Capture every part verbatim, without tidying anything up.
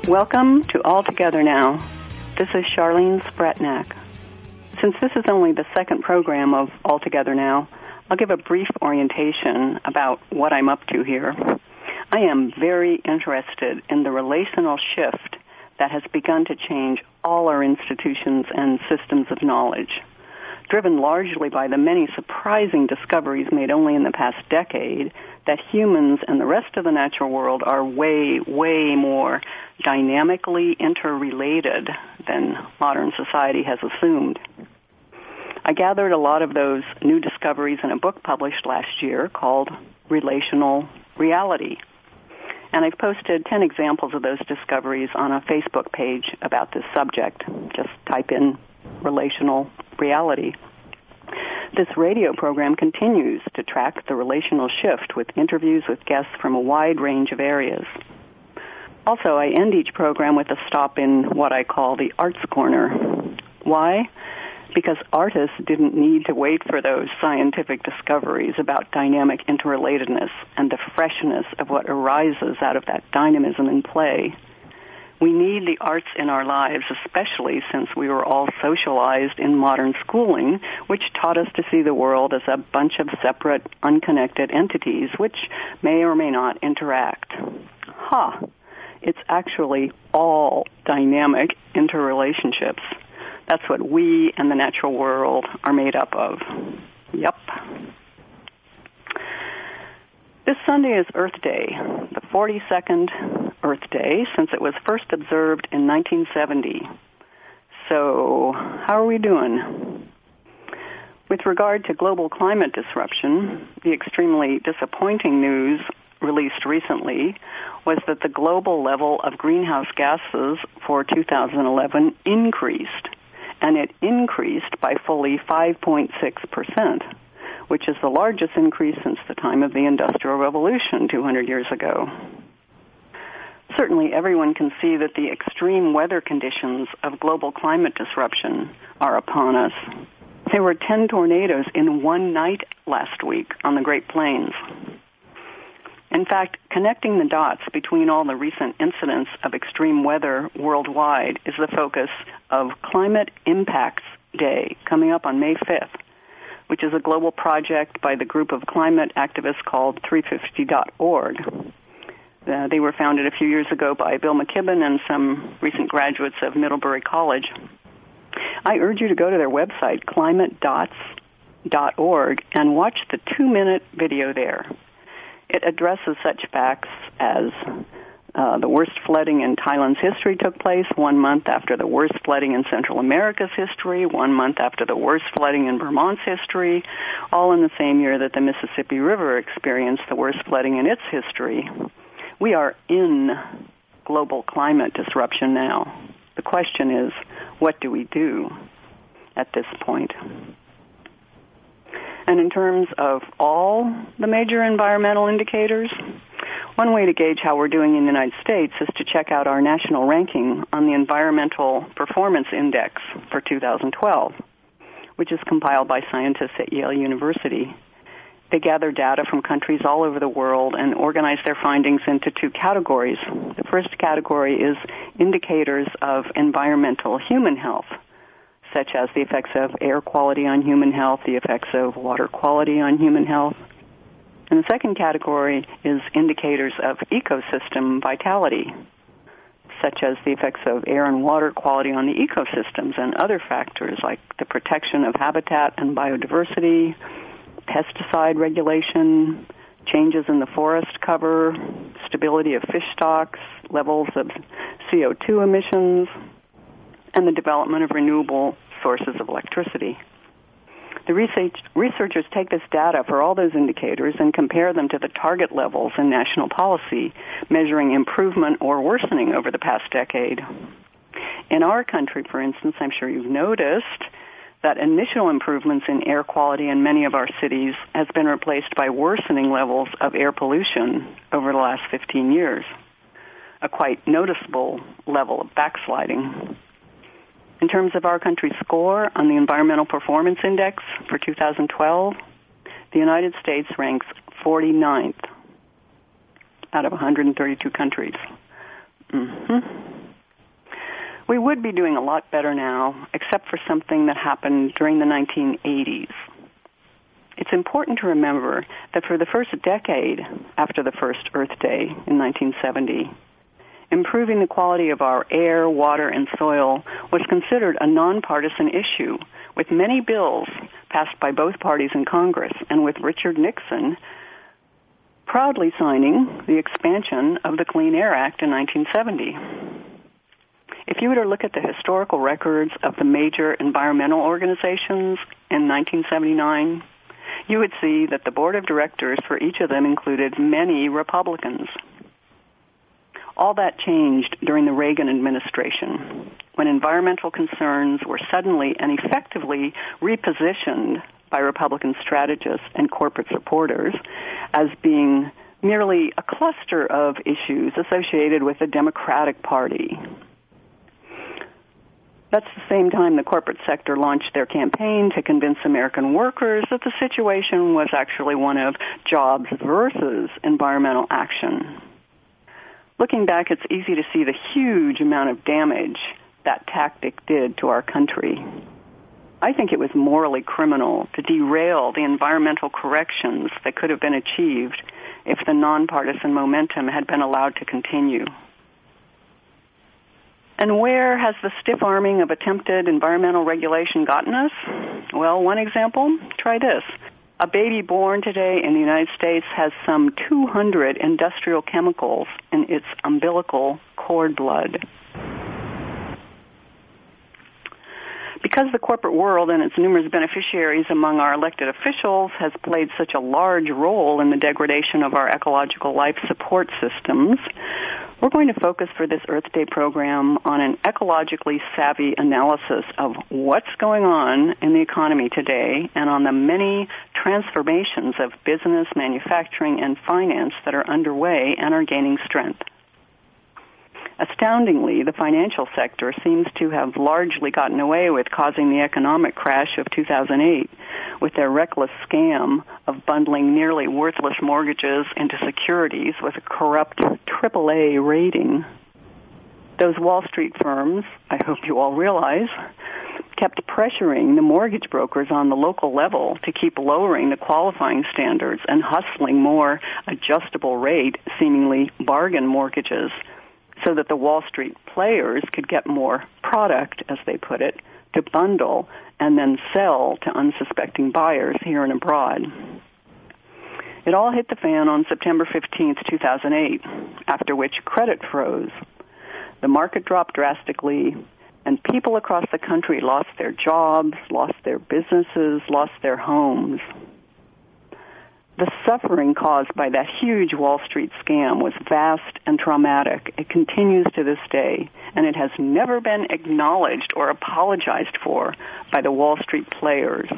Welcome to All Together Now. This is Charlene Spretnak. Since this is only the second program of All Together Now, I'll give a brief orientation about what I'm up to here. I am very interested in the relational shift that has begun to change all our institutions and systems of knowledge. Driven largely by the many surprising discoveries made only in the past decade that humans and the rest of the natural world are way, way more dynamically interrelated than modern society has assumed. I gathered a lot of those new discoveries in a book published last year called Relational Reality. And I've posted ten examples of those discoveries on a Facebook page about this subject. Just type in relational reality. This radio program continues to track the relational shift with interviews with guests from a wide range of areas. Also, I end each program with a stop in what I call the Arts Corner. Why? Because artists didn't need to wait for those scientific discoveries about dynamic interrelatedness and the freshness of what arises out of that dynamism in play. We need the arts in our lives, especially since we were all socialized in modern schooling, which taught us to see the world as a bunch of separate, unconnected entities which may or may not interact. Ha! It's actually all dynamic interrelationships. That's what we and the natural world are made up of. Yep. This Sunday is Earth Day, the forty-second Earth Day since it was first observed in nineteen seventy. So, how are we doing? With regard to global climate disruption, the extremely disappointing news released recently was that the global level of greenhouse gases for two thousand eleven increased, and it increased by fully five point six percent. Which is the largest increase since the time of the Industrial Revolution two hundred years ago. Certainly everyone can see that the extreme weather conditions of global climate disruption are upon us. There were ten tornadoes in one night last week on the Great Plains. In fact, connecting the dots between all the recent incidents of extreme weather worldwide is the focus of Climate Impacts Day coming up on May fifth. Which is a global project by the group of climate activists called three fifty dot org. Uh, they were founded a few years ago by Bill McKibben and some recent graduates of Middlebury College. I urge you to go to their website, climate dots dot org, and watch the two-minute video there. It addresses such facts as Uh, the worst flooding in Thailand's history took place one month after the worst flooding in Central America's history, one month after the worst flooding in Vermont's history, all in the same year that the Mississippi River experienced the worst flooding in its history. We are in global climate disruption now. The question is, what do we do at this point? And in terms of all the major environmental indicators, one way to gauge how we're doing in the United States is to check out our national ranking on the Environmental Performance Index for two thousand twelve, which is compiled by scientists at Yale University. They gather data from countries all over the world and organize their findings into two categories. The first category is indicators of environmental human health, such as the effects of air quality on human health, the effects of water quality on human health. And the second category is indicators of ecosystem vitality, such as the effects of air and water quality on the ecosystems and other factors like the protection of habitat and biodiversity, pesticide regulation, changes in the forest cover, stability of fish stocks, levels of C O two emissions, and the development of renewable sources of electricity. The research, researchers take this data for all those indicators and compare them to the target levels in national policy, measuring improvement or worsening over the past decade. In our country, for instance, I'm sure you've noticed that initial improvements in air quality in many of our cities has been replaced by worsening levels of air pollution over the last fifteen years, a quite noticeable level of backsliding. In terms of our country's score on the Environmental Performance Index for two thousand twelve, the United States ranks forty-ninth out of one hundred thirty-two countries. Mm-hmm. We would be doing a lot better now, except for something that happened during the nineteen eighties. It's important to remember that for the first decade after the first Earth Day in nineteen seventy, improving the quality of our air, water, and soil was considered a nonpartisan issue, with many bills passed by both parties in Congress, and with Richard Nixon proudly signing the expansion of the Clean Air Act in nineteen seventy. If you were to look at the historical records of the major environmental organizations in nineteen seventy-nine, you would see that the board of directors for each of them included many Republicans. All that changed during the Reagan administration, when environmental concerns were suddenly and effectively repositioned by Republican strategists and corporate supporters as being merely a cluster of issues associated with the Democratic Party. That's the same time the corporate sector launched their campaign to convince American workers that the situation was actually one of jobs versus environmental action. Looking back, it's easy to see the huge amount of damage that tactic did to our country. I think it was morally criminal to derail the environmental corrections that could have been achieved if the nonpartisan momentum had been allowed to continue. And where has the stiff arming of attempted environmental regulation gotten us? Well, one example, try this. A baby born today in the United States has some two hundred industrial chemicals in its umbilical cord blood. Because the corporate world and its numerous beneficiaries among our elected officials has played such a large role in the degradation of our ecological life support systems, we're going to focus for this Earth Day program on an ecologically savvy analysis of what's going on in the economy today and on the many transformations of business, manufacturing, and finance that are underway and are gaining strength. Astoundingly, the financial sector seems to have largely gotten away with causing the economic crash of two thousand eight with their reckless scam of bundling nearly worthless mortgages into securities with a corrupt triple A rating. Those Wall Street firms, I hope you all realize, kept pressuring the mortgage brokers on the local level to keep lowering the qualifying standards and hustling more adjustable rate, seemingly bargain mortgages, so that the Wall Street players could get more product, as they put it, to bundle and then sell to unsuspecting buyers here and abroad. It all hit the fan on September fifteenth, two thousand eight, after which credit froze. The market dropped drastically, and people across the country lost their jobs, lost their businesses, lost their homes. The suffering caused by that huge Wall Street scam was vast and traumatic. It continues to this day, and it has never been acknowledged or apologized for by the Wall Street players.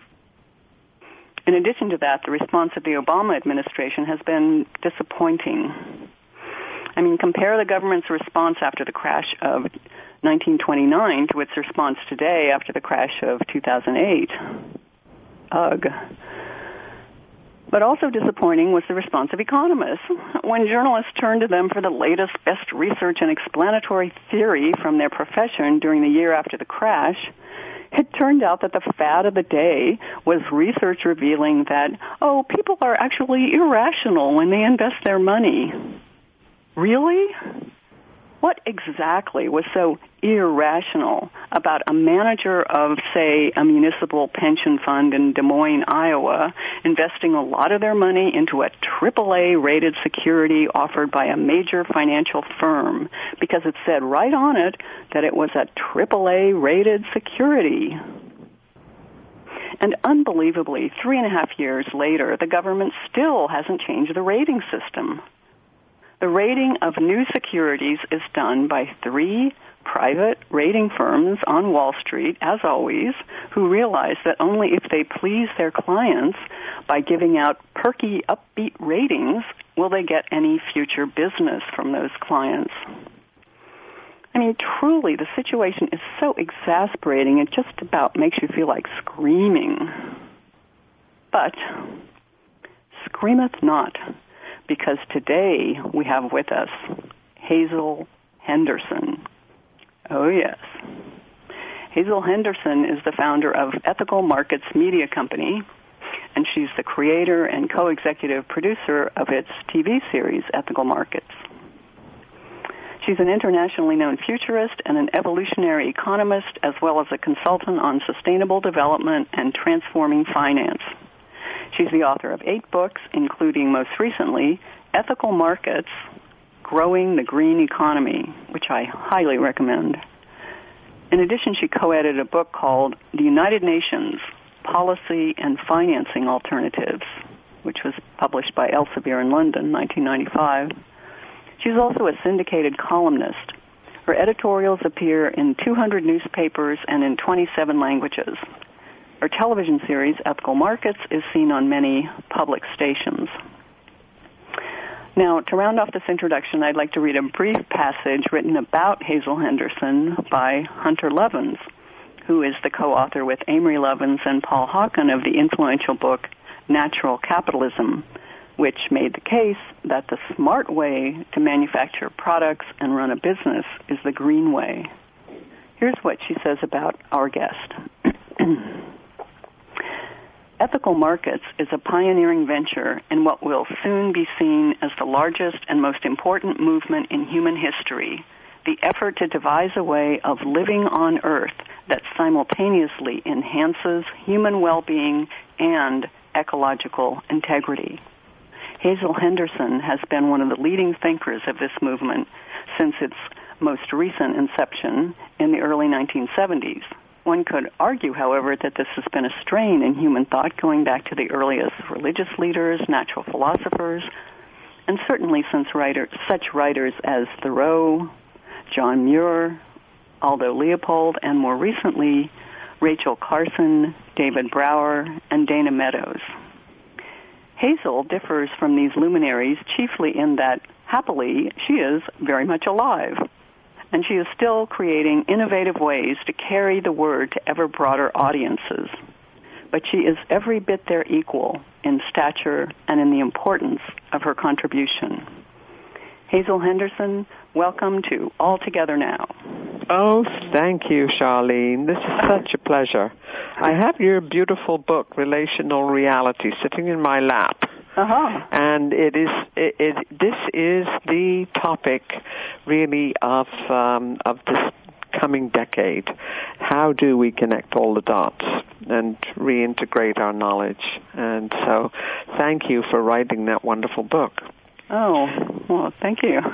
In addition to that, the response of the Obama administration has been disappointing. I mean, compare the government's response after the crash of nineteen twenty-nine to its response today after the crash of two thousand eight. Ugh. But also disappointing was the response of economists. When journalists turned to them for the latest, best research and explanatory theory from their profession during the year after the crash, it turned out that the fad of the day was research revealing that, oh, people are actually irrational when they invest their money. Really? What exactly was so irrational about a manager of, say, a municipal pension fund in Des Moines, Iowa, investing a lot of their money into a triple A rated security offered by a major financial firm because it said right on it that it was a triple A rated security? And unbelievably, three and a half years later, the government still hasn't changed the rating system. The rating of new securities is done by three private rating firms on Wall Street, as always, who realize that only if they please their clients by giving out perky, upbeat ratings will they get any future business from those clients. I mean, truly, the situation is so exasperating, it just about makes you feel like screaming. But screameth not, because today we have with us Hazel Henderson, Oh, yes. Hazel Henderson is the founder of Ethical Markets Media Company, and she's the creator and co-executive producer of its T V series, Ethical Markets. She's an internationally known futurist and an evolutionary economist, as well as a consultant on sustainable development and transforming finance. She's the author of eight books, including most recently, Ethical Markets, Growing the Green Economy, which I highly recommend. In addition, she co-edited a book called The United Nations, Policy and Financing Alternatives, which was published by Elsevier in London, nineteen ninety-five. She's also a syndicated columnist. Her editorials appear in two hundred newspapers and in twenty-seven languages. Her television series, Ethical Markets, is seen on many public stations. Now, to round off this introduction, I'd like to read a brief passage written about Hazel Henderson by Hunter Levins, who is the co-author with Amory Levins and Paul Hawken of the influential book Natural Capitalism, which made the case that the smart way to manufacture products and run a business is the green way. Here's what she says about our guest. Ethical Markets is a pioneering venture in what will soon be seen as the largest and most important movement in human history, the effort to devise a way of living on Earth that simultaneously enhances human well-being and ecological integrity. Hazel Henderson has been one of the leading thinkers of this movement since its most recent inception in the early nineteen seventies. One could argue, however, that this has been a strain in human thought going back to the earliest religious leaders, natural philosophers, and certainly since writer, such writers as Thoreau, John Muir, Aldo Leopold, and more recently, Rachel Carson, David Brower, and Dana Meadows. Hazel differs from these luminaries chiefly in that, happily, she is very much alive, and she is still creating innovative ways to carry the word to ever broader audiences. But she is every bit their equal in stature and in the importance of her contribution. Hazel Henderson, welcome to All Together Now. Oh, thank you, Charlene. This is such a pleasure. I have your beautiful book, Relational Reality, sitting in my lap. Uh-huh. And it is it, it this is the topic really of um, of this coming decade. How do we connect all the dots and reintegrate our knowledge? And so thank you for writing that wonderful book. Oh, well, thank you.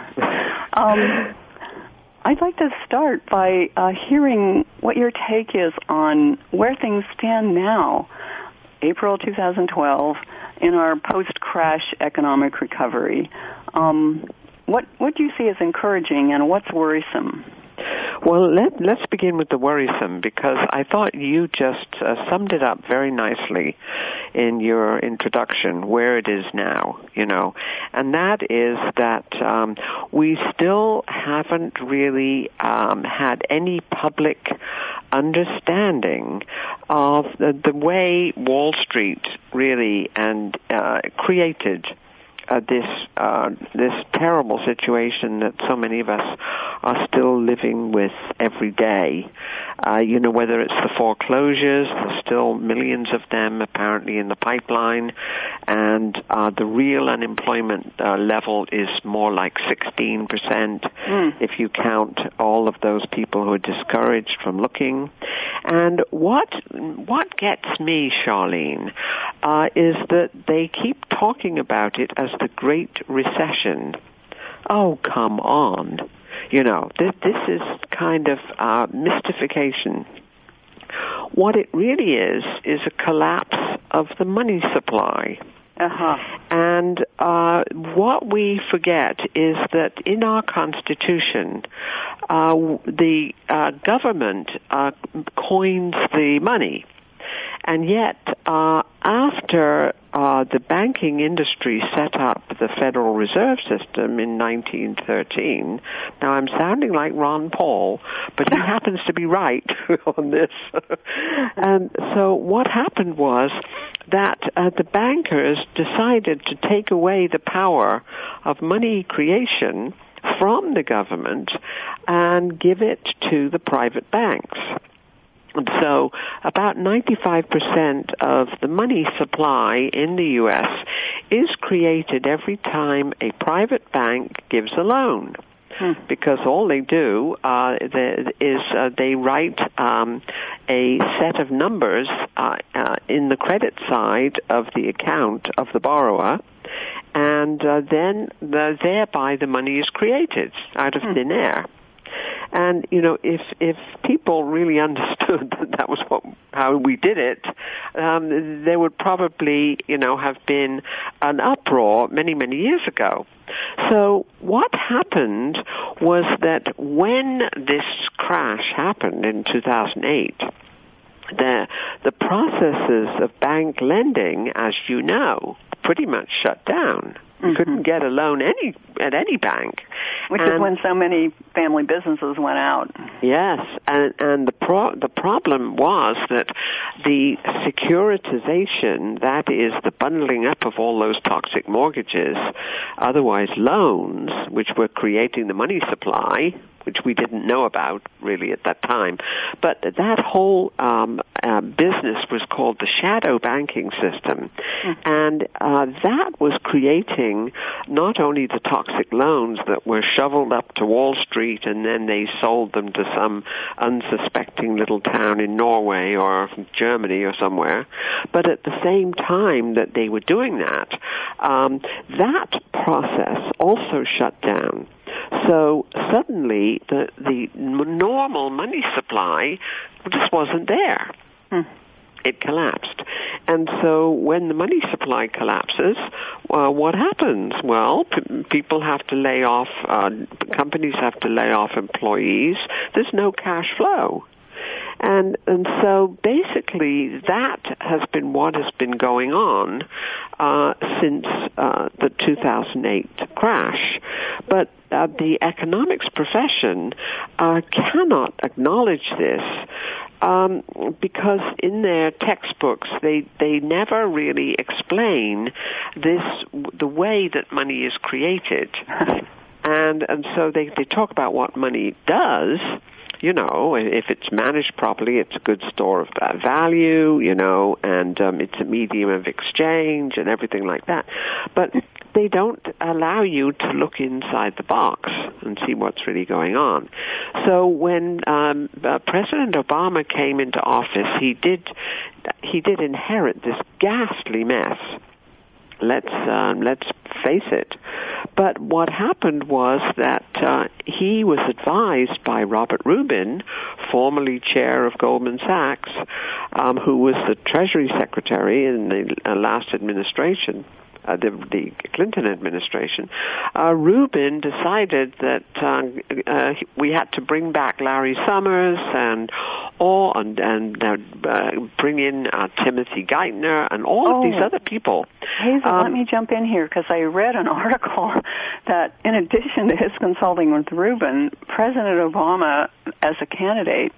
Um, I'd like to start by uh, hearing what your take is on where things stand now, April twenty twelve, in our post-crash economic recovery. Um, what what do you see as encouraging and what's worrisome? Well, let, let's begin with the worrisome, because I thought you just uh, summed it up very nicely in your introduction, where it is now, you know, and that is that um, we still haven't really um, had any public understanding of the, the way Wall Street really and uh, created Uh, this uh, this terrible situation that so many of us are still living with every day. Uh, you know, whether it's the foreclosures, there's still millions of them apparently in the pipeline, and uh, the real unemployment uh, level is more like sixteen percent mm. if you count all of those people who are discouraged from looking. And what what gets me, Charlene, uh, is that they keep talking about it as the Great Recession. Oh, come on. You know, this, this is kind of uh, mystification. What it really is, is a collapse of the money supply. Uh-huh. And uh, what we forget is that in our Constitution, uh, the uh, government uh, coins the money. And yet, uh, after uh, the banking industry set up the Federal Reserve System in nineteen thirteen, now I'm sounding like Ron Paul, but he happens to be right on this. And so what happened was that uh, the bankers decided to take away the power of money creation from the government and give it to the private banks. And so about ninety-five percent of the money supply in the U S is created every time a private bank gives a loan. Hmm. Because all they do uh, is uh, they write um, a set of numbers uh, uh, in the credit side of the account of the borrower, and uh, then the, thereby the money is created out of hmm. thin air. And, you know, if if people really understood that that was what, how we did it, um, there would probably, you know, have been an uproar many, many years ago. So what happened was that when this crash happened in two thousand eight, the, the processes of bank lending, as you know, pretty much shut down. You mm-hmm. couldn't get a loan any at any bank. Which and, is when so many family businesses went out. Yes, and, and the pro- the problem was that the securitization, that is the bundling up of all those toxic mortgages, otherwise loans, which were creating the money supply, which we didn't know about really at that time. But that whole um, uh, business was called the shadow banking system. Mm. And uh, that was creating not only the toxic loans that were shoveled up to Wall Street and then they sold them to some unsuspecting little town in Norway or Germany or somewhere, but at the same time that they were doing that, um, that process also shut down. So suddenly the the normal money supply just wasn't there. Hmm. It collapsed. And so when the money supply collapses, uh, what happens? Well, p- people have to lay off, uh, companies have to lay off employees. There's no cash flow. And and so basically that has been what has been going on uh, since uh, the two thousand eight crash. But uh, the economics profession uh, cannot acknowledge this um, because in their textbooks they they never really explain this the way that money is created. and and so they they talk about what money does. You know, if it's managed properly, it's a good store of value, you know, and um, it's a medium of exchange and everything like that. But they don't allow you to look inside the box and see what's really going on. So when um, uh, President Obama came into office, he did he did inherit this ghastly mess. Let's um, let's face it. But what happened was that uh, he was advised by Robert Rubin, formerly chair of Goldman Sachs, um, who was the Treasury Secretary in the uh, last administration. Uh, the, the Clinton administration, uh, Rubin decided that uh, uh, we had to bring back Larry Summers and all, and, and uh, uh, bring in uh, Timothy Geithner and all oh. of these other people. Hazel, um, let me jump in here because I read an article that in addition to his consulting with Rubin, President Obama, as a candidate,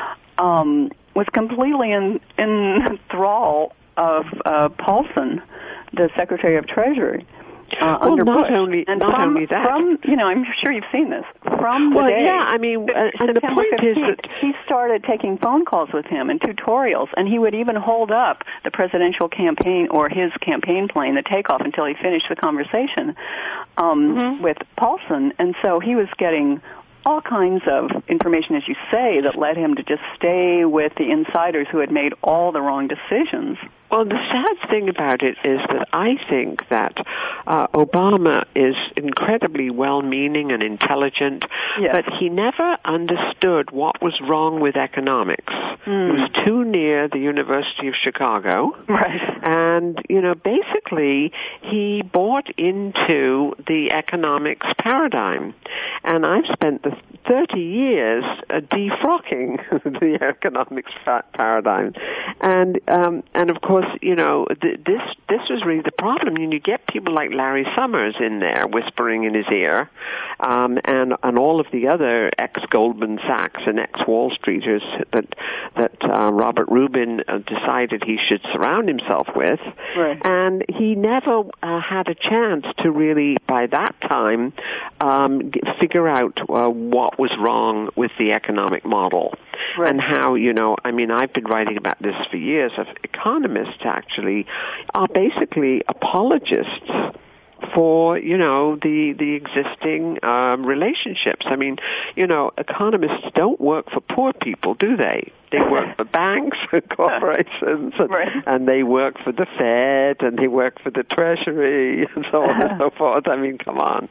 um, was completely in, in thrall of uh, Paulson, the Secretary of Treasury, uh, well, under not Bush. Only, and not from, only that. From, you know, I'm sure you've seen this. From the well, day, yeah, I mean, uh, and the point is that he started taking phone calls with him and tutorials, and he would even hold up the presidential campaign or his campaign plane, the takeoff, until he finished the conversation um, mm-hmm. with Paulson. And so he was getting all kinds of information, as you say, that led him to just stay with the insiders who had made all the wrong decisions. Well, the sad thing about it is that I think that uh, Obama is incredibly well-meaning and intelligent, yes. but he never understood what was wrong with economics. Mm. He was too near the University of Chicago. Right. And, you know, basically he bought into the economics paradigm. And I've spent the thirty years uh, defrocking the economics paradigm. And, um, and of course, because, you know, th- this this was really the problem. And you get people like Larry Summers in there whispering in his ear, um, and and all of the other ex-Goldman Sachs and ex-Wall Streeters that that uh, Robert Rubin uh, decided he should surround himself with. Right. And he never uh, had a chance to really, by that time, um, g- figure out uh, what was wrong with the economic model. Right. And how, you know, I mean, I've been writing about this for years. Of economists actually are basically apologists for, you know, the the existing um, relationships. I mean, you know, economists don't work for poor people, do they? They work for banks and corporations, and, right. and they work for the Fed, and they work for the Treasury, and so on and so forth. I mean, come on.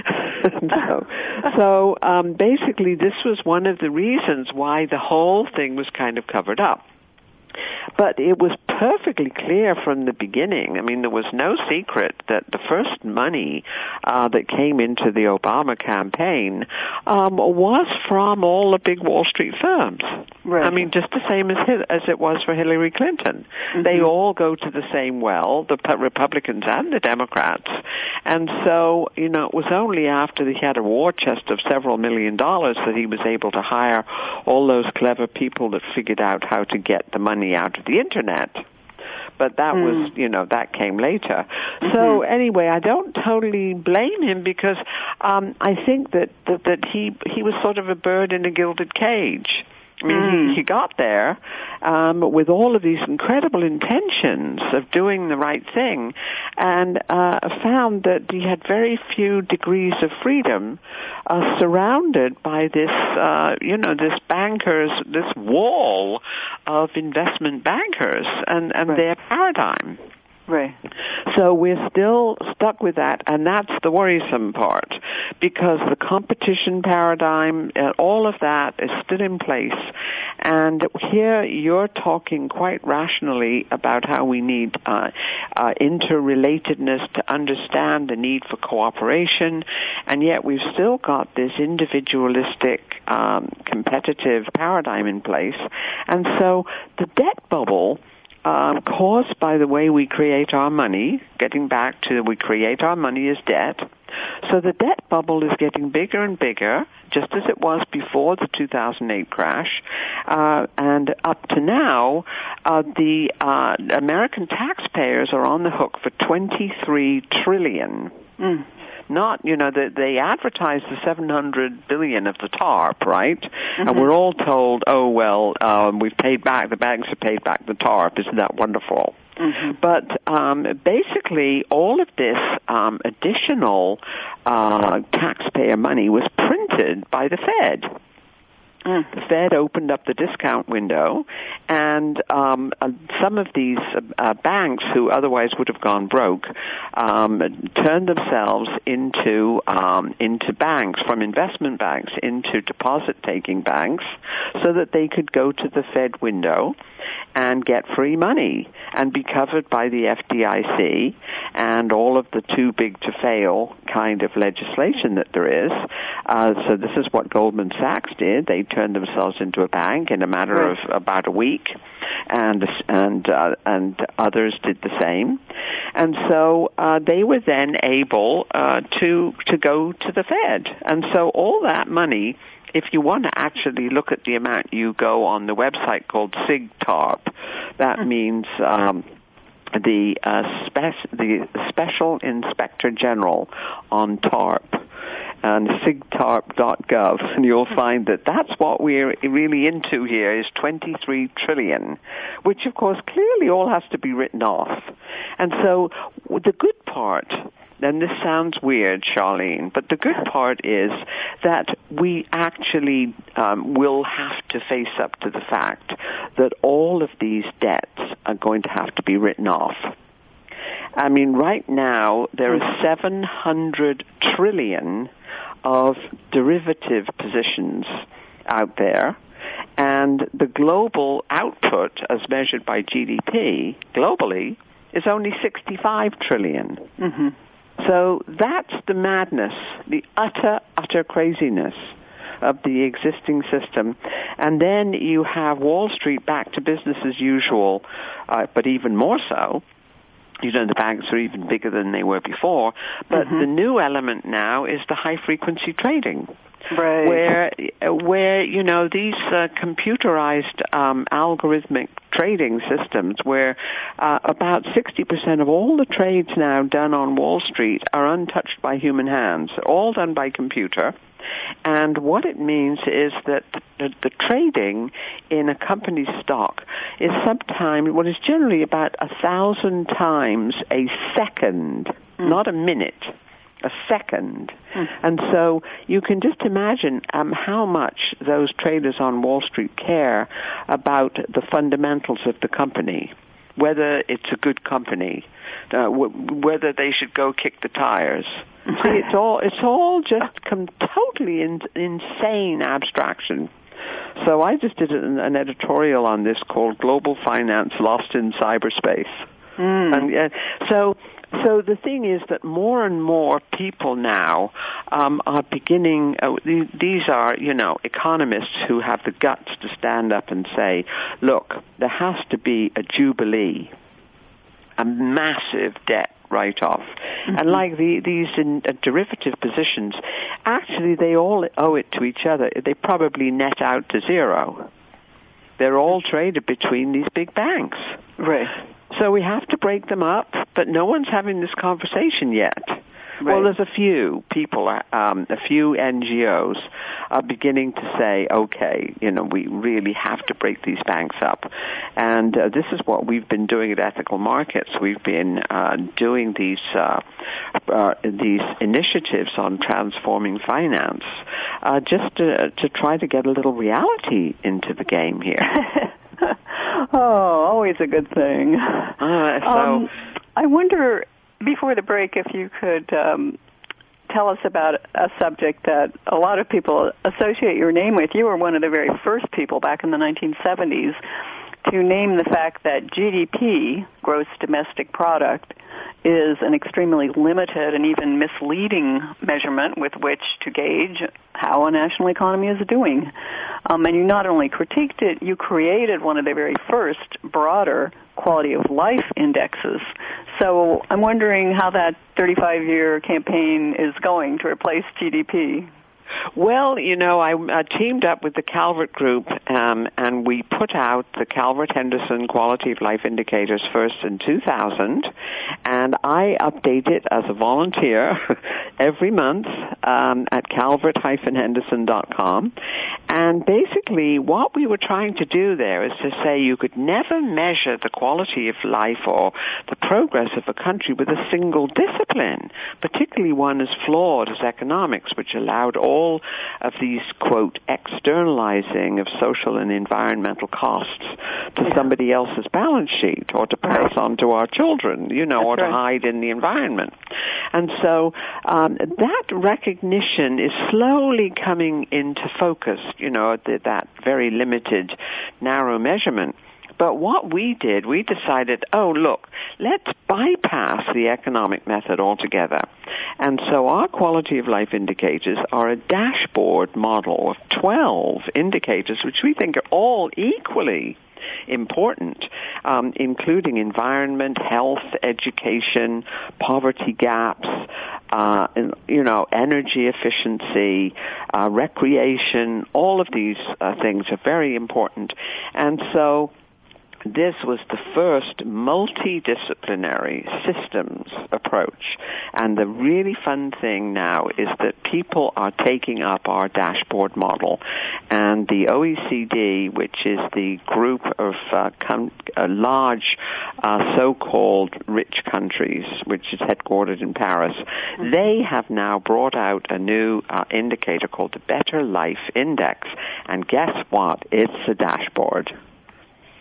so, so um, basically, this was one of the reasons why the whole thing was kind of covered up. But it was perfectly clear from the beginning. I mean, there was no secret that the first money uh, that came into the Obama campaign um, was from all the big Wall Street firms. Right. I mean, just the same as as it was for Hillary Clinton. Mm-hmm. They all go to the same well, the Republicans and the Democrats. And so, you know, it was only after he had a war chest of several million dollars that he was able to hire all those clever people that figured out how to get the money out of the Internet. But that mm. was, you know, that came later. Mm-hmm. So anyway, I don't totally blame him because um, I think that, that, that he, he was sort of a bird in a gilded cage. I mean, mm. he, he got there um, with all of these incredible intentions of doing the right thing, and uh, found that he had very few degrees of freedom, uh, surrounded by this, uh, you know, this bankers, this wall of investment bankers and, and right. their paradigm. Right. So we're still stuck with that, and that's the worrisome part, because the competition paradigm, uh, all of that is still in place. And here you're talking quite rationally about how we need uh, uh, interrelatedness to understand the need for cooperation, and yet we've still got this individualistic, um, competitive paradigm in place. And so the debt bubble, Um, caused by the way we create our money, getting back to we create our money as debt. So the debt bubble is getting bigger and bigger, just as it was before the two thousand eight crash. Uh, and up to now, uh, the uh, American taxpayers are on the hook for twenty-three trillion dollars. Mm. Not, you know, they, they advertise the seven hundred billion dollars of the TARP, right? Mm-hmm. And we're all told, oh, well, um, we've paid back, the banks have paid back the TARP. Isn't that wonderful? Mm-hmm. But um, basically, all of this um, additional uh, taxpayer money was printed by the Fed. Mm. The Fed opened up the discount window, and um, uh, some of these uh, banks who otherwise would have gone broke um, turned themselves into um, into banks, from investment banks into deposit-taking banks, so that they could go to the Fed window and get free money and be covered by the F D I C and all of the too big to fail kind of legislation that there is. Uh, so this is what Goldman Sachs did. They turned themselves into a bank in a matter right. of about a week, and and uh, and others did the same. And so uh, they were then able uh, to to go to the Fed. And so all that money, if you want to actually look at the amount, you go on the website called SIGTARP. That mm-hmm. means um, the uh, spec- the Special Inspector General on TARP, and sigtarp dot gov, and you'll find that that's what we're really into here is twenty-three trillion dollars, which of course clearly all has to be written off. And so the good part, and this sounds weird, Charlene, but the good part is that we actually um, will have to face up to the fact that all of these debts are going to have to be written off. I mean, right now there are seven hundred trillion of derivative positions out there, and the global output, as measured by G D P globally, is only sixty-five trillion. Mm-hmm. So that's the madness, the utter, utter craziness of the existing system. And then you have Wall Street back to business as usual, uh, but even more so. You know, the banks are even bigger than they were before. But mm-hmm. the new element now is the high-frequency trading. Right. Where, where you know, these uh, computerized um, algorithmic trading systems where uh, about sixty percent of all the trades now done on Wall Street are untouched by human hands, all done by computer. And what it means is that the, the trading in a company's stock is sometimes, what is generally about a thousand times a second, mm. not a minute. A second. Hmm. And so you can just imagine um, how much those traders on Wall Street care about the fundamentals of the company, whether it's a good company, uh, w- whether they should go kick the tires. See, it's all it's all just com- totally in- insane abstraction. So I just did an, an editorial on this called "Global Finance Lost in Cyberspace." Mm. And uh, so. So the thing is that more and more people now um, are beginning, uh, these are, you know, economists who have the guts to stand up and say, look, there has to be a jubilee, a massive debt write-off. Mm-hmm. And like the, these in, uh, derivative positions, actually they all owe it to each other. They probably net out to zero. They're all traded between these big banks. Right. So we have to break them up, but no one's having this conversation yet. Right. Well, there's a few people, um, a few N G Os are beginning to say, okay, you know, we really have to break these banks up. And uh, this is what we've been doing at Ethical Markets. We've been uh, doing these uh, uh, these initiatives on transforming finance uh, just to, to try to get a little reality into the game here. Oh, always a good thing. Uh, so, um, I wonder, before the break, if you could um, tell us about a subject that a lot of people associate your name with. You were one of the very first people back in the nineteen seventies to name the fact that G D P, gross domestic product, is an extremely limited and even misleading measurement with which to gauge how a national economy is doing. Um, and you not only critiqued it, you created one of the very first broader quality of life indexes. So I'm wondering how that thirty-five-year campaign is going to replace G D P. Well, you know, I uh, teamed up with the Calvert Group, um, and we put out the Calvert-Henderson Quality of Life Indicators first in two thousand, and I update it as a volunteer every month um, at calvert dash henderson dot com. And basically, what we were trying to do there is to say you could never measure the quality of life or the progress of a country with a single discipline, particularly one as flawed as economics, which allowed all all of these, quote, externalizing of social and environmental costs to yeah. somebody else's balance sheet or to pass right. on to our children, you know, That's or to right. hide in the environment. And so um, that recognition is slowly coming into focus, you know, the, that very limited, narrow measurement. But what we did, we decided, oh, look, let's bypass the economic method altogether. And so our quality of life indicators are a dashboard model of twelve indicators, which we think are all equally important, um, including environment, health, education, poverty gaps, uh, you know, energy efficiency, uh, recreation. All of these uh, things are very important. And so this was the first multidisciplinary systems approach. And the really fun thing now is that people are taking up our dashboard model. And the O E C D, which is the group of uh, com- uh, large uh, so-called rich countries, which is headquartered in Paris, mm-hmm. they have now brought out a new uh, indicator called the Better Life Index. And guess what? It's a dashboard.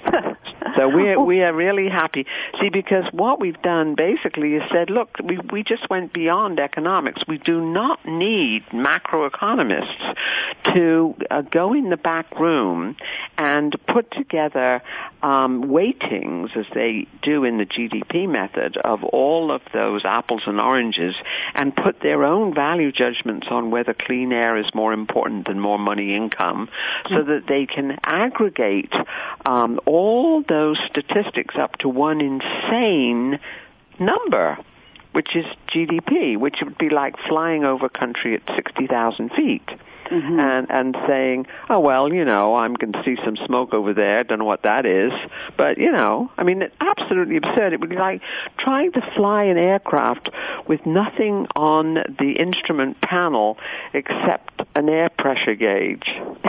So we we are really happy. See, because what we've done basically is said, look, we we just went beyond economics. We do not need macroeconomists to uh, go in the back room and put together um, weightings, as they do in the G D P method, of all of those apples and oranges, and put their own value judgments on whether clean air is more important than more money income, so mm-hmm. that they can aggregate um, all those statistics up to one insane number, which is G D P, which would be like flying over country at sixty thousand feet. Mm-hmm. And, and saying, oh, well, you know, I'm going to see some smoke over there. Don't know what that is. But, you know, I mean, it's absolutely absurd. It would be like trying to fly an aircraft with nothing on the instrument panel except an air pressure gauge.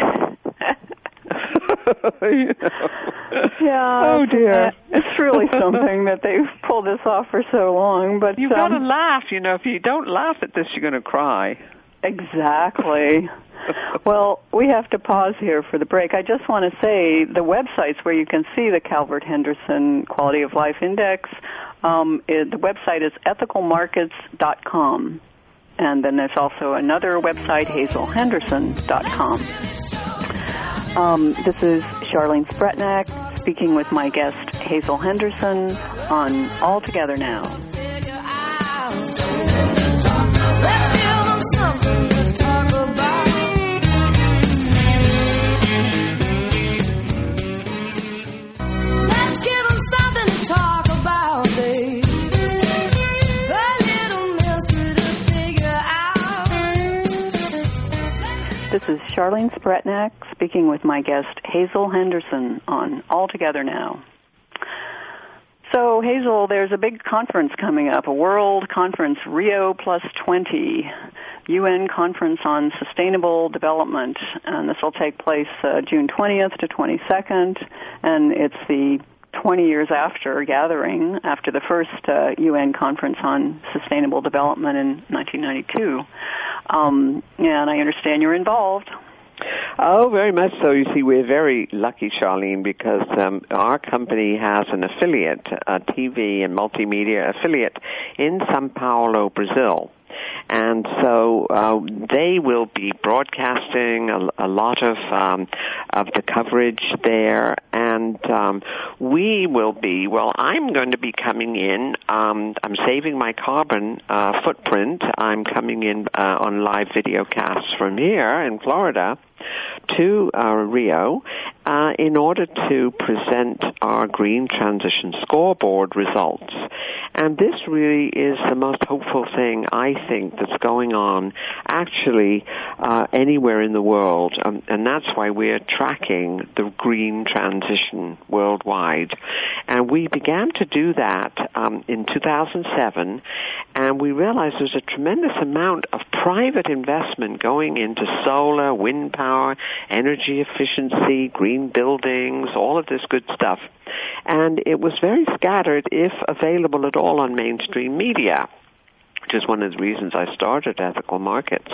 You know. Yeah. Oh dear. It's really something that they've pulled this off for so long. But you've um, got to laugh. You know, if you don't laugh at this, you're going to cry. Exactly. Well, we have to pause here for the break. I just want to say the websites where you can see the Calvert Henderson Quality of Life Index, um, it, the website is ethical markets dot com. And then there's also another website, hazel henderson dot com. Um, this is Charlene Spretnak speaking with my guest, Hazel Henderson, on All Together Now. Something to talk about. Let's give them something to talk about, babe. A little mystery to figure out. This is Charlene Spretnak speaking with my guest, Hazel Henderson, on All Together Now. So, Hazel, there's a big conference coming up, a world conference, Rio Plus twenty, U N Conference on Sustainable Development, and this will take place uh, June twentieth to twenty-second, and it's the twenty years after gathering, after the first uh, U N Conference on Sustainable Development in nineteen ninety-two. Um, and I understand you're involved. Oh, very much so. You see, we're very lucky, Charlene, because um, our company has an affiliate, a T V and multimedia affiliate in São Paulo, Brazil. And so uh, they will be broadcasting a, a lot of um, of the coverage there, and um, we will be. Well, I'm going to be coming in. Um, I'm saving my carbon uh, footprint. I'm coming in uh, on live video casts from here in Florida to uh, Rio uh, in order to present our Green Transition Scoreboard results. And this really is the most hopeful thing, I think, that's going on actually uh, anywhere in the world. Um, and that's why we're tracking the green transition worldwide. And we began to do that um, in two thousand seven, and we realized there's a tremendous amount of private investment going into solar, wind power, energy efficiency, green buildings, all of this good stuff. And it was very scattered, if available at all, on mainstream media, which is one of the reasons I started Ethical Markets.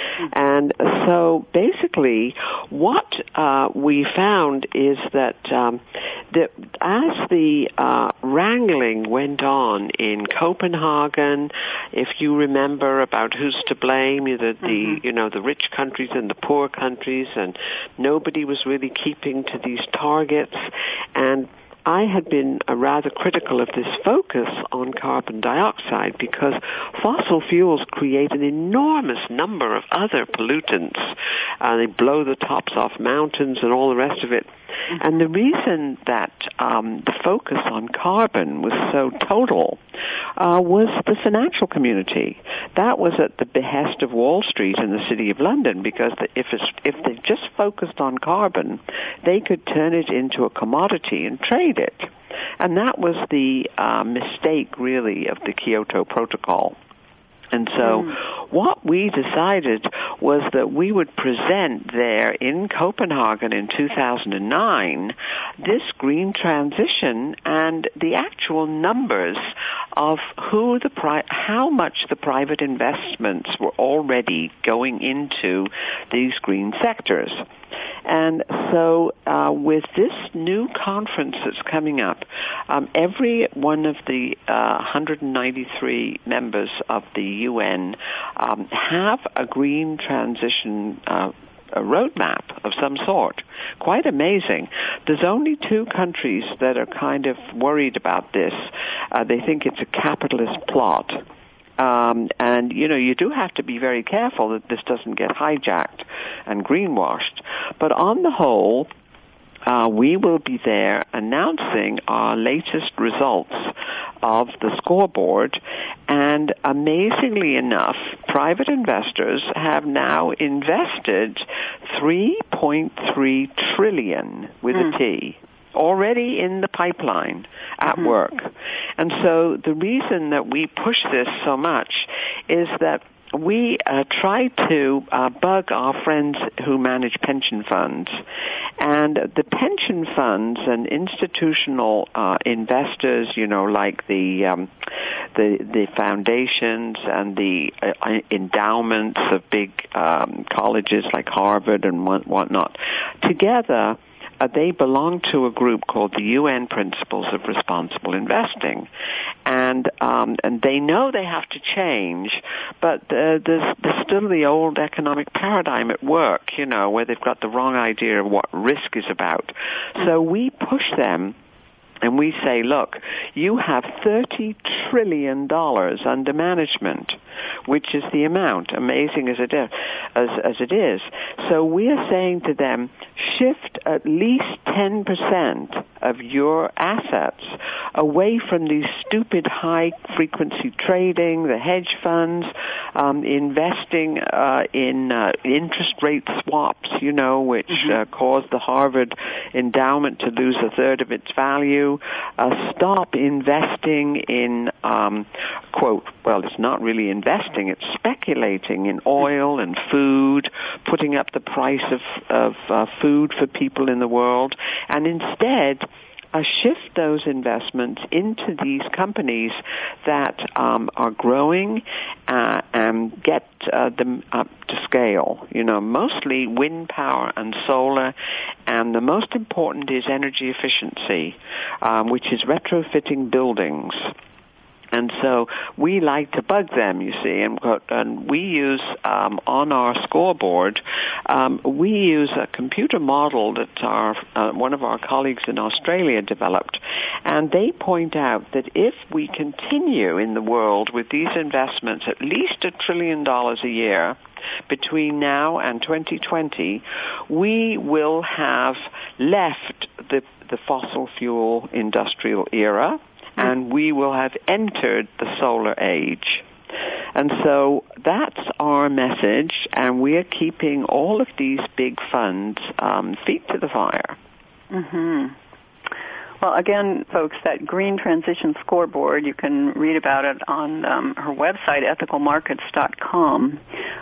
And so basically what uh, we found is that, um, that as the uh, wrangling went on in Copenhagen, if you remember about who's to blame, the, the mm-hmm. you know, the rich countries and the poor countries, and nobody was really keeping to these targets, and I had been uh, rather critical of this focus on carbon dioxide because fossil fuels create an enormous number of other pollutants. Uh, they blow the tops off mountains and all the rest of it. And the reason that um, the focus on carbon was so total uh, was the financial community. That was at the behest of Wall Street and the City of London, because the, if, it's, if they just focused on carbon, they could turn it into a commodity and trade it. And that was the uh, mistake, really, of the Kyoto Protocol. And so mm. what we decided was that we would present there in Copenhagen in two thousand nine this green transition and the actual numbers of who the pri- how much the private investments were already going into these green sectors. And so uh, with this new conference that's coming up, um, every one of the uh, one hundred ninety-three members of the U N um, have a green transition uh a roadmap of some sort. Quite amazing. There's only two countries that are kind of worried about this. Uh, they think it's a capitalist plot. Um, and, you know, you do have to be very careful that this doesn't get hijacked and greenwashed. But on the whole, Uh, we will be there announcing our latest results of the scoreboard, and amazingly enough, private investors have now invested three point three trillion with mm. a T already in the pipeline at mm-hmm. work. And so the reason that we push this so much is that we uh, try to uh, bug our friends who manage pension funds. And the pension funds and institutional uh, investors, you know, like the um, the, the foundations and the uh, endowments of big um, colleges like Harvard and what, whatnot, together Uh, they belong to a group called the U N Principles of Responsible Investing, and um, and they know they have to change, but uh, there's, there's still the old economic paradigm at work, you know, where they've got the wrong idea of what risk is about. So we push them. And we say, look, you have thirty trillion dollars under management, which is the amount, amazing as it is. As, as it is. So we are saying to them, shift at least ten percent of your assets away from these stupid high-frequency trading, the hedge funds, um, investing uh, in uh, interest rate swaps, you know, which mm-hmm. uh, caused the Harvard endowment to lose a third of its value. Uh, stop investing in, um, quote, well, it's not really investing, it's speculating in oil and food, putting up the price of, of uh, food for people in the world, and instead Uh, shift those investments into these companies that um, are growing uh, and get uh, them up to scale. You know, mostly wind power and solar, and the most important is energy efficiency, um, which is retrofitting buildings. And so we like to bug them, you see, and, and we use um, on our scoreboard, um, we use a computer model that our uh, one of our colleagues in Australia developed, and they point out that if we continue in the world with these investments, at least a trillion dollars a year, between now and twenty twenty, we will have left the, the fossil fuel industrial era, and we will have entered the solar age. And so that's our message, and we are keeping all of these big funds um, feet to the fire. Mm-hmm. Well, again, folks, that Green Transition Scoreboard, you can read about it on um, her website, ethical markets dot com.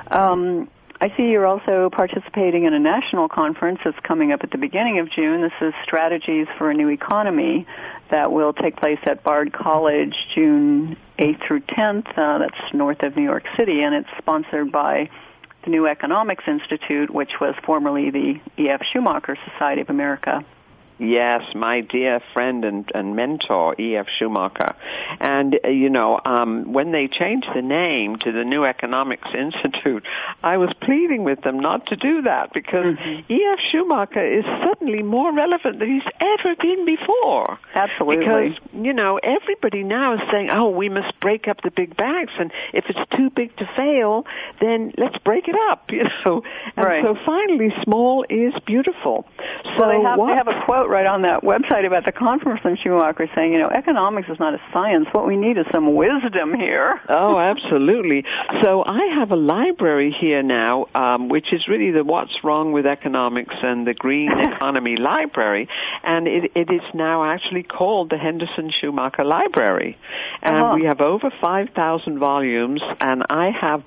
Um, I see you're also participating in a national conference that's coming up at the beginning of June. This is Strategies for a New Economy that will take place at Bard College June eighth through tenth. Uh, that's north of New York City, and it's sponsored by the New Economics Institute, which was formerly the E F. Schumacher Society of America. Yes, my dear friend and, and mentor, E F. Schumacher. And, uh, you know, um, when they changed the name to the New Economics Institute, I was pleading with them not to do that because mm-hmm. E F. Schumacher is suddenly more relevant than he's ever been before. Absolutely. Because, you know, everybody now is saying, oh, we must break up the big banks, and if it's too big to fail, then let's break it up, you know. And right. so finally, small is beautiful. So well, they have, what, they have a quote right on that website about the conference from Schumacher saying, you know, economics is not a science. What we need is some wisdom here. Oh, absolutely. So I have a library here now, um, which is really the What's Wrong with Economics and the Green Economy Library, and it, it is now actually called the Henderson Schumacher Library. And uh-huh. we have over five thousand volumes, and I have books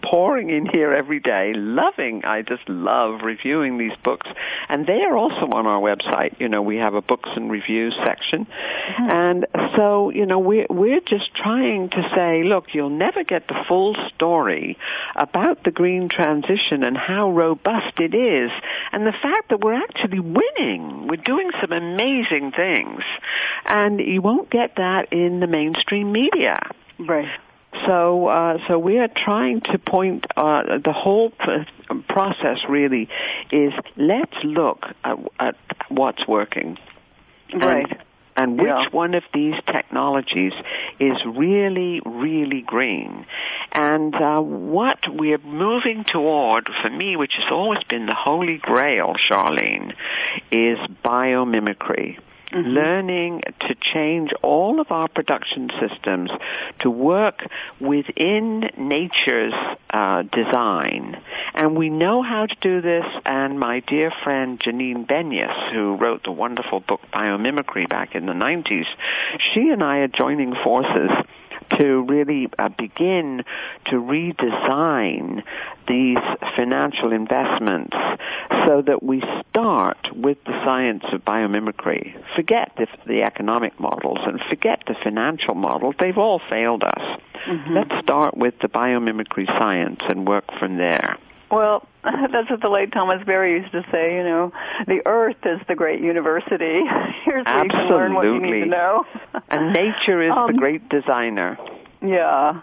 pouring in here every day, loving, I just love reviewing these books. And they are also on our website. You know, we have a books and reviews section. Mm-hmm. And so, you know, we're, we're just trying to say, look, you'll never get the full story about the green transition and how robust it is. And the fact that we're actually winning. We're doing some amazing things. And you won't get that in the mainstream media. Right. So, uh, so we are trying to point, uh, the whole process really is let's look at, at what's working. Right. And, and which yeah. one of these technologies is really, really green. And uh, what we're moving toward, for me, which has always been the holy grail, Charlene, is biomimicry. Mm-hmm. Learning to change all of our production systems to work within nature's uh, design. And we know how to do this, and my dear friend Janine Benyus, who wrote the wonderful book Biomimicry back in the nineties, she and I are joining forces to really uh, begin to redesign these financial investments so that we start with the science of biomimicry. Forget the, the economic models and forget the financial models. They've all failed us. Mm-hmm. Let's start with the biomimicry science and work from there. Well, that's what the late Thomas Berry used to say, you know, the earth is the great university. Here's where you can learn what you need to know. And nature is um, the great designer. Yeah.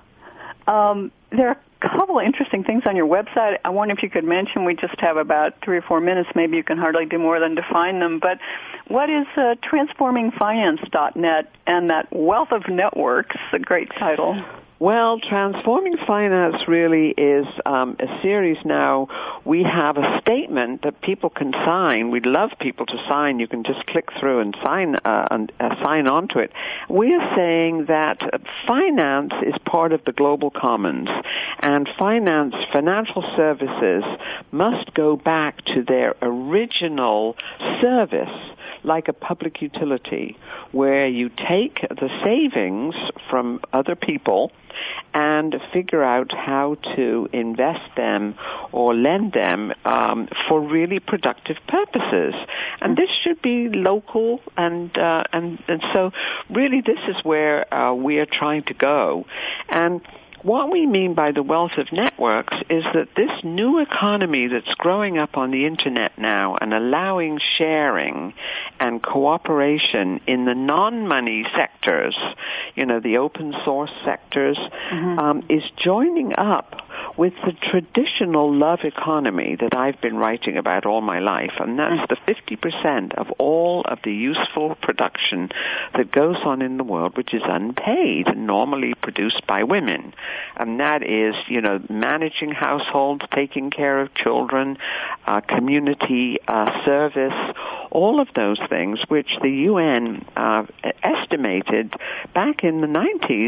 Um, there are a couple of interesting things on your website. I wonder if you could mention, we just have about three or four minutes. Maybe you can hardly do more than define them. But what is uh, transforming finance dot net and that Wealth of Networks, a great title? Well, Transforming Finance really is um, a series now. We have a statement that people can sign. We'd love people to sign. You can just click through and sign uh, and uh, sign on to it. We are saying that finance is part of the global commons, and finance, financial services must go back to their original service, like a public utility, where you take the savings from other people and figure out how to invest them or lend them um, for really productive purposes. And this should be local, and uh, and and so really this is where uh, we are trying to go. And what we mean by the wealth of networks is that this new economy that's growing up on the Internet now and allowing sharing and cooperation in the non-money sectors, you know, the open source sectors, mm-hmm. um, is joining up with the traditional love economy that I've been writing about all my life, and that's the fifty percent of all of the useful production that goes on in the world, which is unpaid and normally produced by women. And that is, you know, managing households, taking care of children, uh, community uh, service, all of those things, which the U N uh, estimated back in the nineties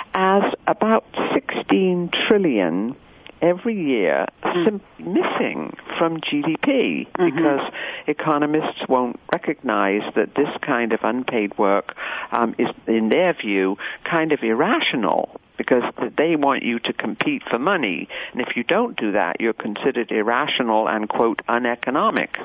as about sixteen trillion every year sim- missing from G D P, mm-hmm. because economists won't recognize that this kind of unpaid work um, is, in their view, kind of irrational, because they want you to compete for money. And if you don't do that, you're considered irrational and, quote, uneconomic.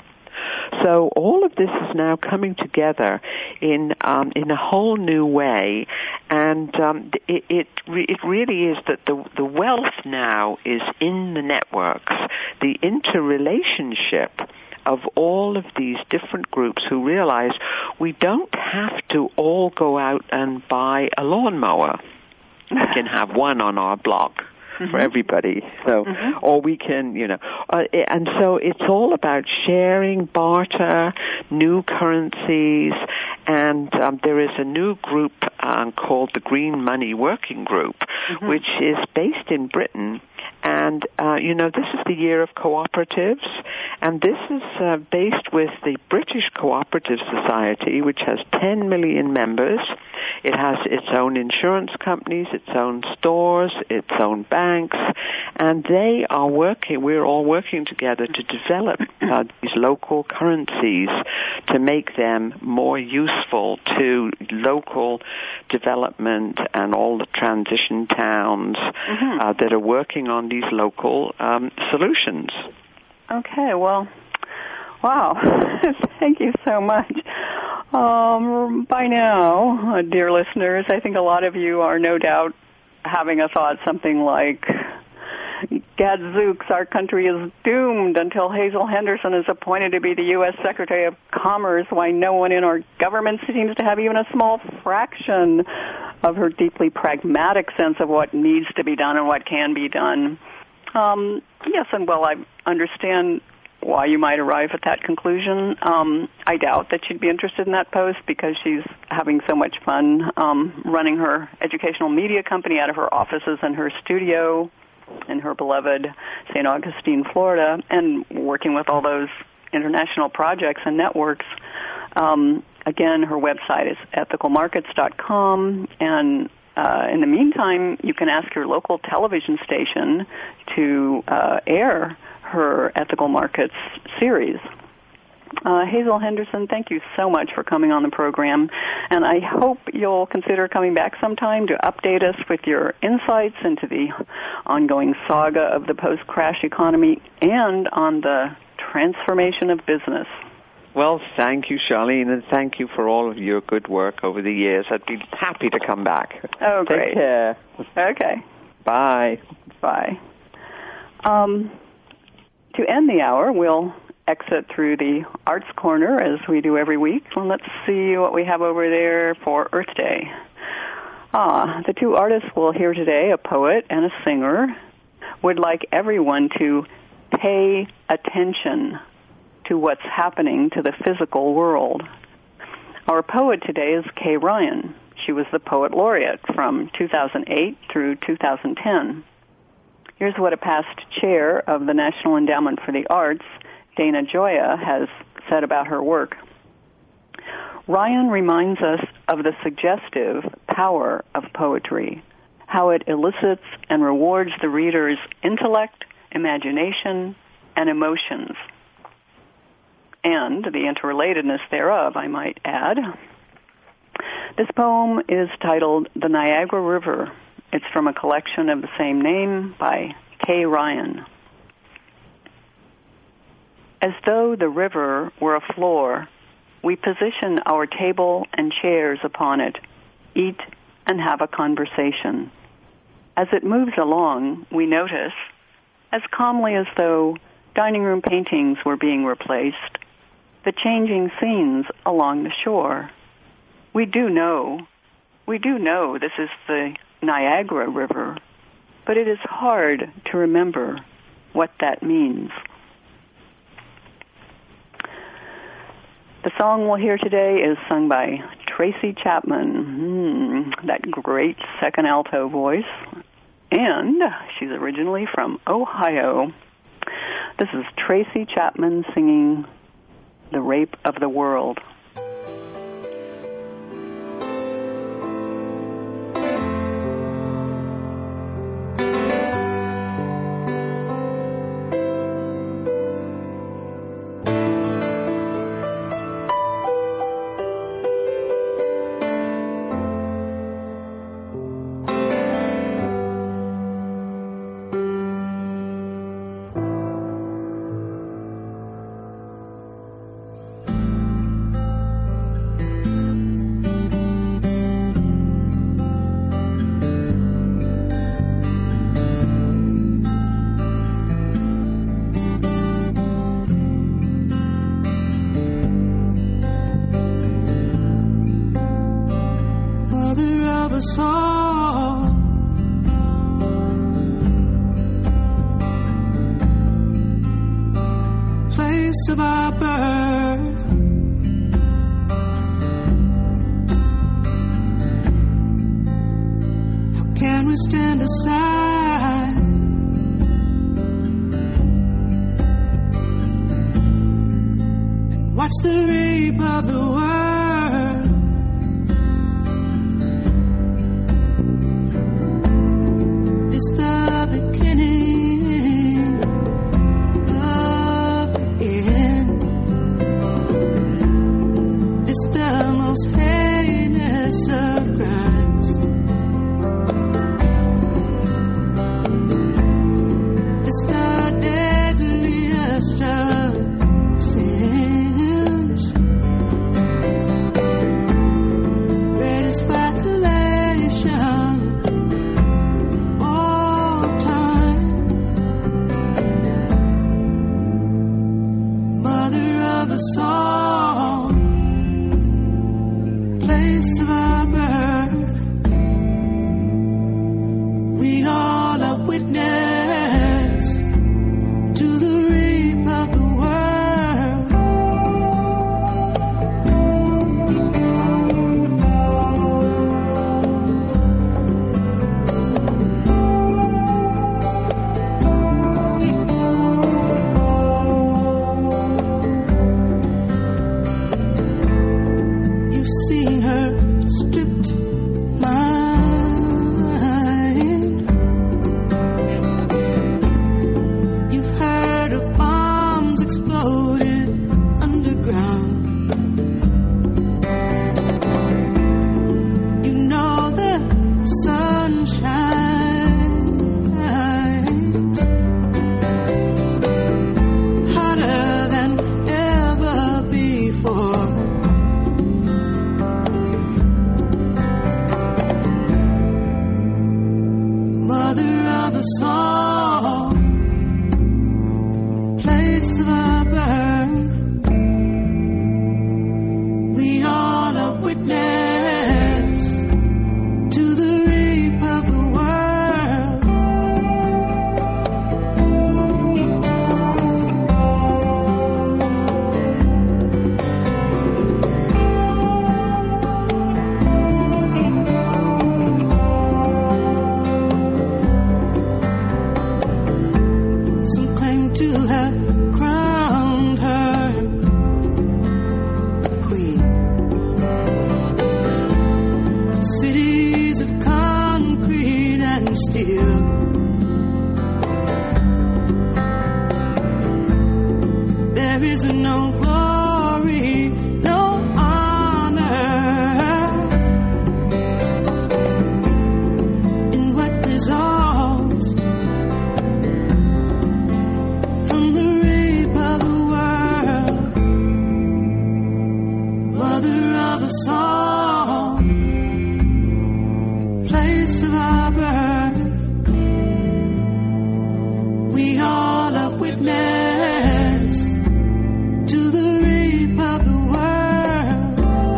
So all of this is now coming together in um, in a whole new way, and um, it it, re- it really is that the the wealth now is in the networks, the interrelationship of all of these different groups who realize we don't have to all go out and buy a lawnmower. We can have one on our block. Mm-hmm. For everybody, so mm-hmm. or we can, you know, uh, and so it's all about sharing, barter, new currencies, and um, there is a new group um, called the Green Money Working Group, mm-hmm. which is based in Britain. And, uh, you know, this is the year of cooperatives, and this is uh, based with the British Cooperative Society, which has ten million members. It has its own insurance companies, its own stores, its own banks, and they are working, we're all working together to develop uh, these local currencies to make them more useful to local development and all the transition towns mm-hmm. uh, that are working on these local um, solutions. Okay, well, wow. Thank you so much. Um, by now, uh, dear listeners, I think a lot of you are no doubt having a thought something like, Gadzooks, our country is doomed until Hazel Henderson is appointed to be the U S Secretary of Commerce. Why no one in our government seems to have even a small fraction of her deeply pragmatic sense of what needs to be done and what can be done. Um, yes, and well, I understand why you might arrive at that conclusion. Um, I doubt that she'd be interested in that post because she's having so much fun um, running her educational media company out of her offices and her studio in her beloved Saint Augustine, Florida, and working with all those international projects and networks. Um, again, her website is ethical markets dot com, and uh, in the meantime, you can ask your local television station to uh, air her Ethical Markets series. Uh, Hazel Henderson, thank you so much for coming on the program, and I hope you'll consider coming back sometime to update us with your insights into the ongoing saga of the post-crash economy and on the transformation of business. Well, thank you, Charlene, and thank you for all of your good work over the years. I'd be happy to come back. Oh, great. Take care. Okay. Bye. Bye. Um, to end the hour, we'll exit through the Arts Corner as we do every week. And let's see what we have over there for Earth Day. Ah, the two artists we'll hear today, a poet and a singer, would like everyone to pay attention to what's happening to the physical world. Our poet today is Kay Ryan. She was the Poet Laureate from two thousand eight through two thousand ten. Here's what a past chair of the National Endowment for the Arts, Dana Gioia, has said about her work. Ryan reminds us of the suggestive power of poetry, how it elicits and rewards the reader's intellect, imagination, and emotions, and the interrelatedness thereof, I might add. This poem is titled The Niagara River. It's from a collection of the same name by Kay Ryan. As though the river were a floor, we position our table and chairs upon it, eat and have a conversation. As it moves along, we notice, as calmly as though dining room paintings were being replaced, the changing scenes along the shore. We do know, we do know this is the Niagara River, but it is hard to remember what that means. The song we'll hear today is sung by Tracy Chapman, mm, that great second alto voice, and she's originally from Ohio. This is Tracy Chapman singing The Rape of the World. to have crowned her queen. Cities of concrete and steel, there is no glory, no honor in what results from the rape of the world. Mother of us all, place of our birth, we all are witness to the rape of the world.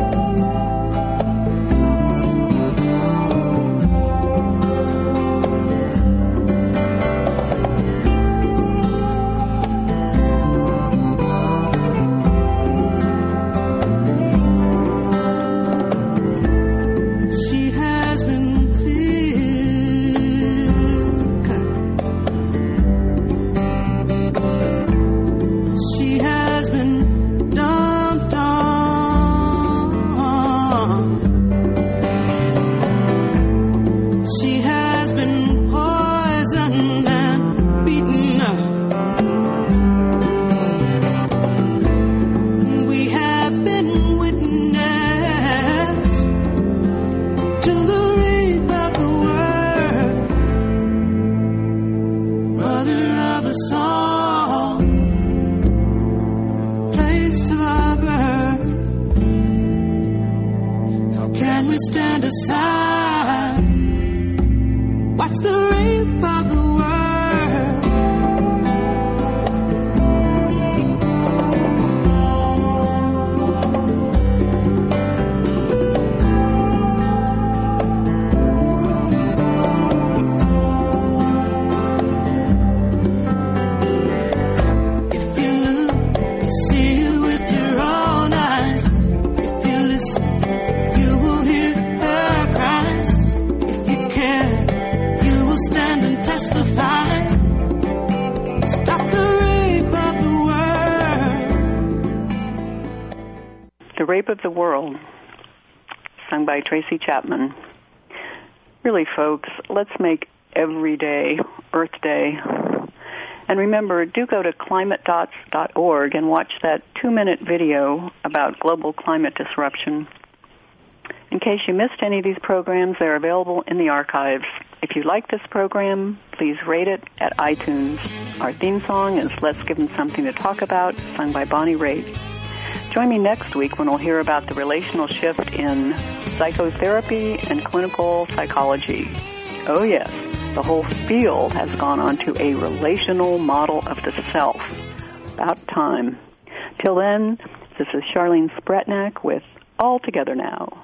She has been clear-cut. She has been dumped on. She has been poisoned and beaten up. We have been witness to the rape of the world. Mother of us all, place of our birth. How can we stand aside? Watch the rape of the world. If you look, you see it with your own eyes. If you listen, you will hear her cries. If you care, you will stand and testify. Stop the rape of the world. The Rape of the World, sung by Tracy Chapman. Really, folks, let's make every day Earth Day. And remember, do go to climate dots dot org and watch that two-minute video about global climate disruption. In case you missed any of these programs, they're available in the archives. If you like this program, please rate it at iTunes. Our theme song is Let's Give Them Something to Talk About, sung by Bonnie Raitt. Join me next week when we'll hear about the relational shift in psychotherapy and clinical psychology. Oh yes, the whole field has gone on to a relational model of the self. About time. Till then, this is Charlene Spretnak with All Together Now.